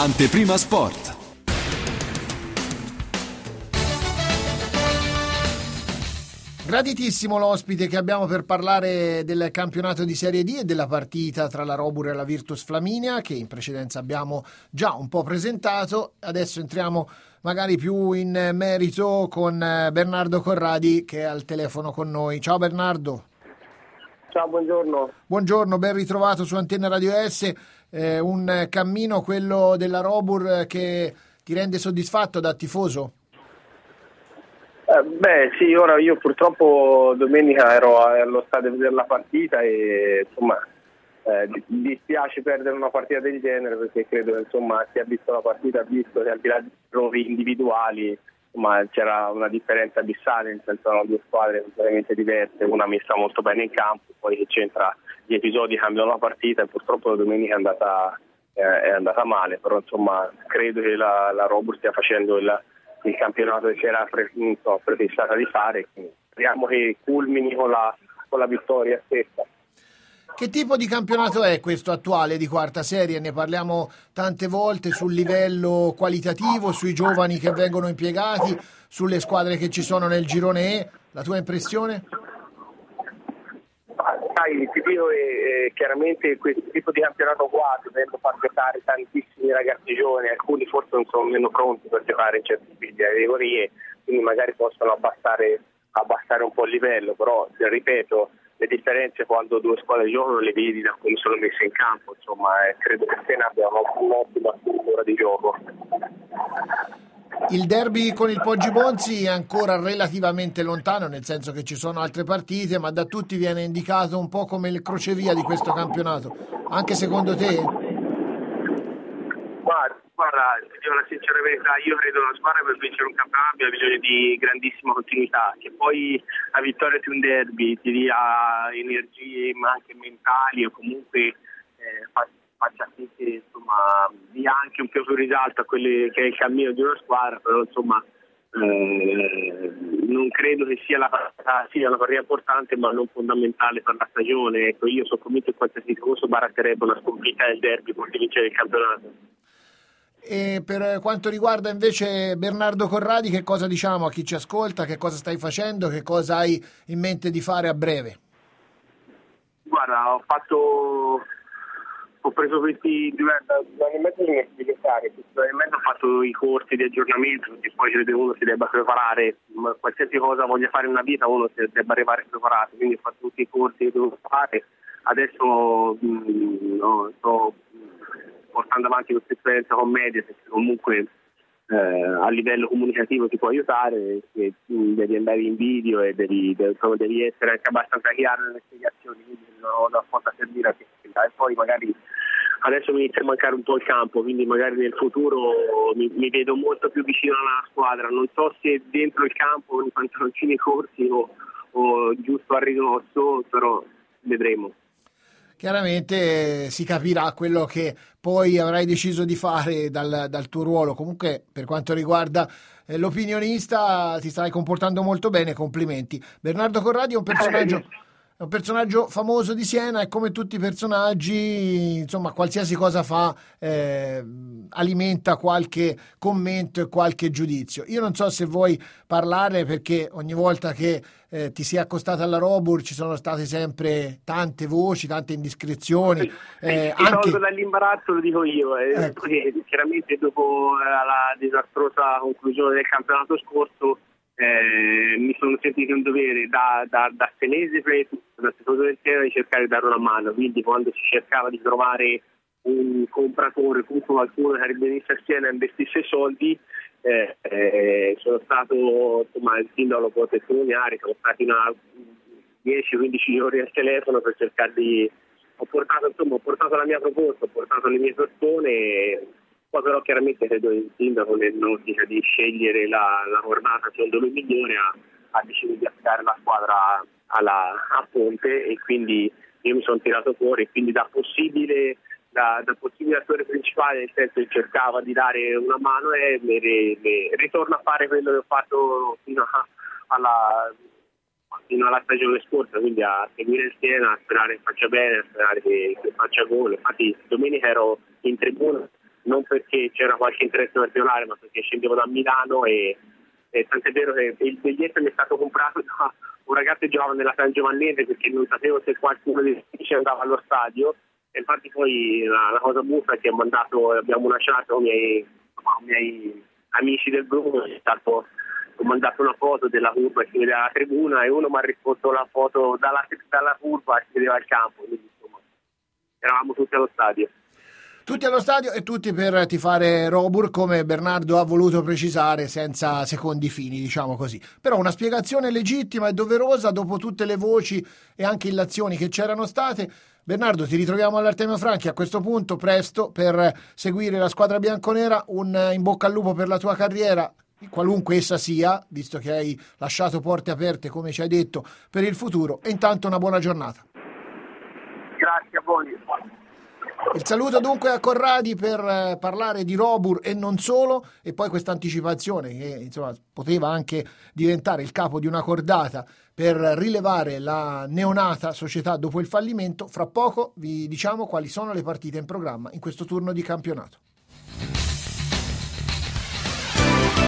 Anteprima Sport. Graditissimo l'ospite che abbiamo per parlare del campionato di Serie D e della partita tra la Robur e la Virtus Flaminia, che in precedenza abbiamo già un po' presentato. Adesso entriamo magari più in merito con Bernardo Corradi, che è al telefono con noi. Ciao Bernardo. Ciao, buongiorno. Buongiorno, ben ritrovato su Antenna Radio S. Un cammino, quello della Robur, che ti rende soddisfatto da tifoso? Sì, ora io purtroppo domenica ero allo stadio a vedere la partita e insomma dispiace perdere una partita del genere, perché credo che insomma chi ha visto la partita ha visto che al di là di errori individuali insomma c'era una differenza abissale, nel senso erano due squadre completamente diverse, una messa molto bene in campo, poi che c'entra, gli episodi cambiano la partita e purtroppo domenica è andata male, però insomma credo che la Robur stia facendo il campionato che si era prefissata di fare. Speriamo che culmini con la vittoria stessa. Che tipo di campionato è questo attuale di quarta serie? Ne parliamo tante volte sul livello qualitativo, sui giovani che vengono impiegati, sulle squadre che ci sono nel girone E. La tua impressione? Sai, ti dico chiaramente questo tipo di campionato qua dovendo far giocare tantissimi ragazzi giovani, alcuni forse non sono meno pronti per giocare in certe categorie, quindi magari possono abbassare un po' il livello, però ripeto, le differenze quando due squadre giocano le vedi da come sono messe in campo, insomma credo che Siena abbia un'ottima struttura di gioco. Il derby con il Poggi Bonzi è ancora relativamente lontano, nel senso che ci sono altre partite, ma da tutti viene indicato un po' come il crocevia di questo campionato. Anche secondo te? Guarda, ti dico la sincera verità, io credo che una squadra per vincere un campionato abbia bisogno di grandissima continuità, che poi la vittoria di un derby ti dia energie ma anche mentali o comunque faccia sì che insomma dia anche un più risalto a quelli che è il cammino di una squadra, però insomma non credo che sia una partita importante ma non fondamentale per la stagione. Ecco, io sono convinto che qualsiasi tifoso baratterebbe una sconfitta del derby per vincere il campionato. E per quanto riguarda invece Bernardo Corradi, che cosa diciamo a chi ci ascolta, che cosa stai facendo, che cosa hai in mente di fare a breve? Guarda, ho preso questi diversi anni e mezzo di universitari, ho fatto i corsi di aggiornamento, perché poi credo che uno si debba preparare, ma qualsiasi cosa voglia fare in una vita uno si debba arrivare preparato, quindi ho fatto tutti i corsi che devo fare, adesso sto portando avanti questa esperienza con media, perché comunque a livello comunicativo ti può aiutare, che devi andare in video e devi essere anche abbastanza chiaro nelle spiegazioni, quindi non ho da cosa servire a te. E poi magari adesso mi inizia a mancare un po' il campo, quindi magari nel futuro mi vedo molto più vicino alla squadra, non so se dentro il campo con i pantaloncini corti o giusto a ridosso, però vedremo. Chiaramente si capirà quello che poi avrai deciso di fare dal tuo ruolo. Comunque, per quanto riguarda l'opinionista, ti stai comportando molto bene, complimenti. Bernardo Corradi è un personaggio famoso di Siena e come tutti i personaggi, insomma, qualsiasi cosa fa alimenta qualche commento e qualche giudizio. Io non so se vuoi parlare, perché ogni volta che ti sei accostata alla Robur ci sono state sempre tante voci, tante indiscrezioni. Anche dall'imbarazzo lo dico io, ecco. Perché chiaramente dopo la disastrosa conclusione del campionato scorso mi sono sentito in dovere da senese da tifoso del Siena di cercare di dare una mano, quindi quando si cercava di trovare un compratore, qualcuno che venisse a Siena e investisse soldi, sono stato, insomma, il sindaco lo può testimoniare, sono stati 10-15 giorni al telefono per cercare ho portato la mia proposta, ho portato le mie persone. Poi però chiaramente credo il sindaco nell'ottica di scegliere la giornata secondo lui migliore ha deciso di affidare la squadra a Ponte, e quindi io mi sono tirato fuori, e quindi da possibile attore principale, nel senso che cercava di dare una mano, e ritorno a fare quello che ho fatto fino alla stagione scorsa, quindi a seguire il Siena, a sperare che faccia bene, a sperare che faccia gol. Infatti domenica ero in tribuna non perché c'era qualche interesse nazionale, ma perché scendevo da Milano e tant'è vero che il biglietto mi è stato comprato da un ragazzo che giocava nella San Giovannese, perché non sapevo se qualcuno dei amici andava allo stadio, e infatti poi la cosa buffa è che abbiamo lasciato i miei amici del Bruno, ho mandato una foto della curva e si vedeva la tribuna, e uno mi ha risposto la foto dalla curva e si vedeva il campo, quindi insomma eravamo tutti allo stadio. Tutti allo stadio e tutti per tifare Robur, come Bernardo ha voluto precisare, senza secondi fini, diciamo così. Però una spiegazione legittima e doverosa dopo tutte le voci e anche illazioni che c'erano state. Bernardo, ti ritroviamo all'Artemio Franchi a questo punto presto per seguire la squadra bianconera. Un in bocca al lupo per la tua carriera, qualunque essa sia, visto che hai lasciato porte aperte, come ci hai detto, per il futuro, e intanto una buona giornata. Grazie a voi. Il saluto dunque a Corradi per parlare di Robur e non solo, e poi questa anticipazione che insomma poteva anche diventare il capo di una cordata per rilevare la neonata società dopo il fallimento. Fra poco vi diciamo quali sono le partite in programma in questo turno di campionato.